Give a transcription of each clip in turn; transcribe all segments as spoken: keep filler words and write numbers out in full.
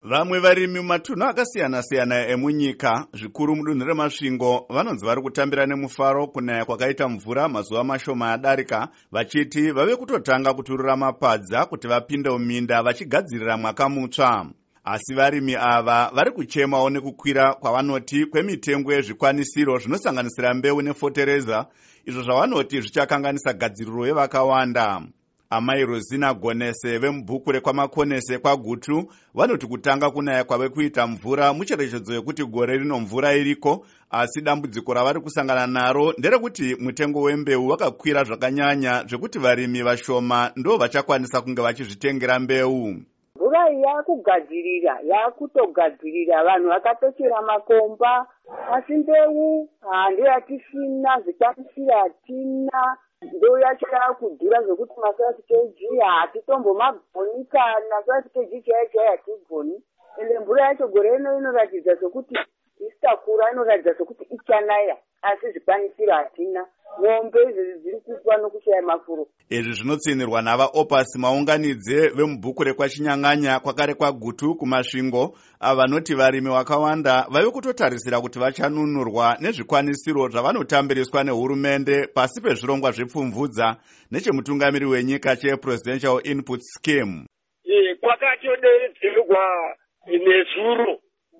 Vamwe varimi mumatunhu akasiyana-siyana emunyika, zvikuru mudunhu reMasvingo, vanonzi vari kutambira nemufaro kunaya kwakaita mvura mazuva mashoma adarika, vachiti vave kutotanga kuturura mapadza kuti vapinde muminda vachigadzirira mwaka mutsva. Asi varimi ava vari kuchemawo nekukwira kwavanoti kwemitengo yezvikwanisiro zvinosanganisira mbeu nefotereza, izvo zvavanoti zvichakanganisa gadziriro yevakawanda. Amai Rosina Gonese vemubhuku rekwamakonese kwaGutu vanoti kutanga kunaya kwave kuita mvura mucherechedzo yekuti gore rino mvura iriko, asi dambudziko ravari kusangana naro nderekuti mutengo wembeu wakakwira zvakanyanya zvekuti varimi vashoma ndo vachakwanisa kunge vachizvitengera mbeu. Mvura yakugadzirira yakutogadzirira vanhu vakatochera makomba, asi mbeu handi yatisina, zvikwanisiro hatina. Mbeu yacho yakudhura zvokuti masati keji hatitombomagoni kana masati keji chaiyo chaiyo hatigoni. Ende mvura yacho gore ino inoratidza sokuti isitakura, inoratidza sokuti ichanaya, asi zvikwanisiro hatina. Mombe izvi dziri kufa nokushaya mafuro. Izvi zvinotsinirwa navaOpas Maunganidze vemubhuku rekwaChinyang'anya kwakare kwaGutu kuMasvingo, avanoti varimi vakawanda vave kutotarisira kuti vachanunurwa nezvikwanisiro zvavanotambiriswa nehurumende pasi pezvirongwa zvepfumvudza nechemutungamiri wenyika chePresidential Input Scheme. E, kwakatodedzerwa nezuro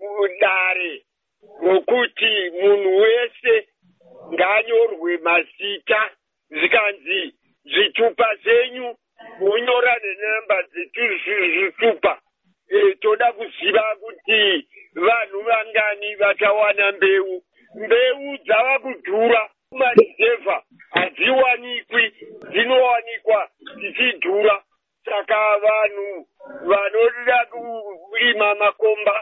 mudare rokuti munhu wese nganyorwe mazita, zikanzi zvitupa zenyu munyora nenamba dzezvitupa. E, toda kuziva kuti vanhu vangani vachawana mbeu. Mbeu dzava kudhura, marizevha hadziwanikwi, dzinowanikwa dzichidhura. Saka vanhu vanoda kurima makomba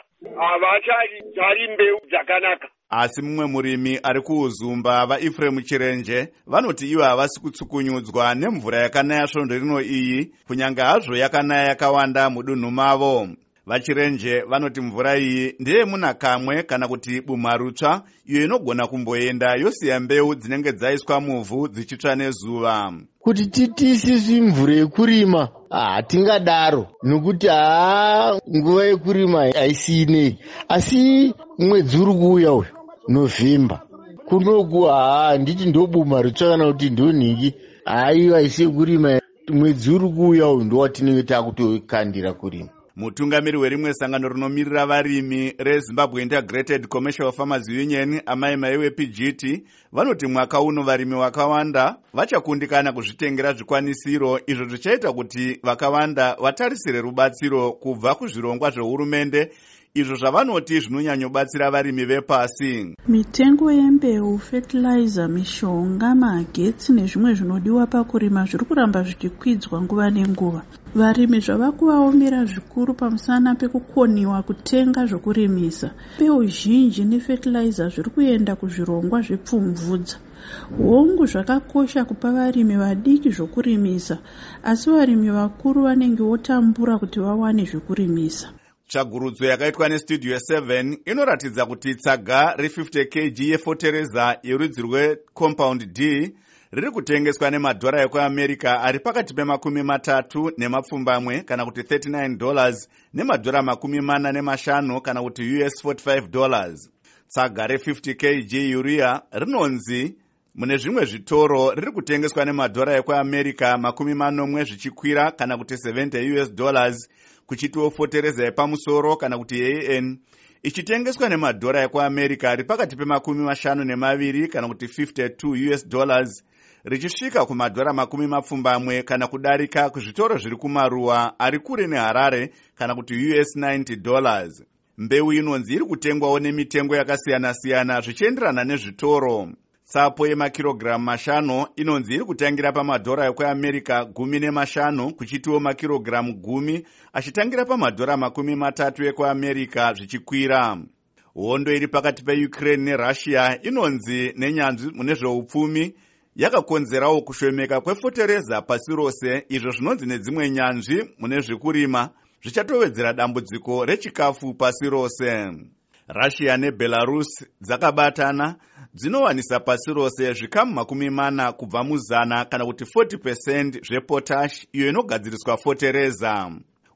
havachadzari mbeu dzakanaka. Asi mumwe murimi ari kuuzumba vaEfrem Chirenje vanoti ivo havasi kutsukunyudzwa nemvura yakanaya svondo rino iyi, kunyange hazvo yakanaya yakawanda mudunhu mavo. VaChirenje vanoti mvura iyi ndeye muna kamwe kana kuti bumharutsva iyo inogona kumboenda yosiya mbeu dzinenge dzaiswa muvhu dzichitsva nezuva. Kuti titisisi mvura yekurima hatingadaro, nokuti haa nguva yekurima haisine, asi mwedzi uri kuuya uyu Novemba kunoku haa nditi ndobumharutsva kana kuti ndonhingi, haiwa haisi yekurima. Mwedzi uri kuuya uyu ndowatinenge takutokandira kurima. Mutungamiri werimwe sangano rinomirira varimi reZimbabwe Integrated Commercial Farmers Union, Amai Maiwe P G T, vanoti mwaka uno varimi vakawanda vachakundikana kuzvitengera zvikwanisiro, izvo zvichaita kuti vakawanda vatarisire rubatsiro kubva kuzvirongwa zvehurumende, izvo zvavanoti zvinonyanyobatsira varimi vepasi. Mitengo yembeu, fertilizer, mishonga, magetsi nezvimwe zvinodiwa pakurima zviri kuramba zvichikwidzwa nguva nenguva. Varimi zvava kuvaomera zvikuru pamusana pekukoniwa kutenga zvokurimisa. Mbeu zhinji nefertilizer zviri kuenda kuzvirongwa zvepfumvudza. Hongu zvakakosha kupa varimi vadiki zvokurimisa, asi varimi vakuru vanenge votambura kuti vawane zvokurimisa. Tsvagurudzo yakaitwa neStudio seven inoratidza kuti tsaga re-fifty kilograms yefotereza yerudzi rweCompound D riri kutengeswa nemadhora ekuAmerica ari pakati pemakumi matatu nemapfumbamwe kana kuti thirty-nine dollars nemadhora makumi mana nemashanu kana kuti U S forty-five dollars. Tsaga re-fifty kilograms urea rinonzi mune zvimwe zvitoro riri kutengeswa nemadhora ekuAmerica makumi manomwe zvichikwira kana kuti seventy U S dollars, kuchitiwo fotereza yepamusoro kana kuti A N ichitengeswa nemadhora ekuAmerica ari pakati pemakumi mashanu nemaviri kana kuti fifty-two U S dollars, richisvika kumadhora makumi mapfumbamwe kana kudarika kuzvitoro zviri kumaruwa ari kure neHarare kana kuti U S ninety dollars. Mbeu inonzi iri kutengwawo nemitengo yakasiyana-siyana zvichienderana nezvitoro. Tsapo yemakirogiramu mashanu inonzi iri kutangira pamadhora ekuAmerica gumi nemashanu, kuchitiwo makirogiramu gumi achitangira pamadhora makumi matatu ekuAmerica zvichikwira. Hondo iri pakati peUkraine neRussia inonzi nenyanzvi mune zveupfumi yakakonzerawo kushomeka kwefotereza pasi rose, izvo zvinonzi nedzimwe nyanzvi mune zvekurima zvichatovedzera dambudziko rechikafu pasi rose. Russia neBelarus dzakabatana dzinowanisa pasi rose zvikamu makumi mana kubva muzana kana kuti forty percent zvepotash iyo inogadziriswa fotereza.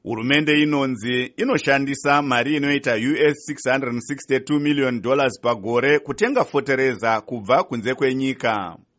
Hurumende inonzi inoshandisa mari inoita U S six hundred sixty-two million dollars pagore kutenga fotereza kubva kunze kwenyika.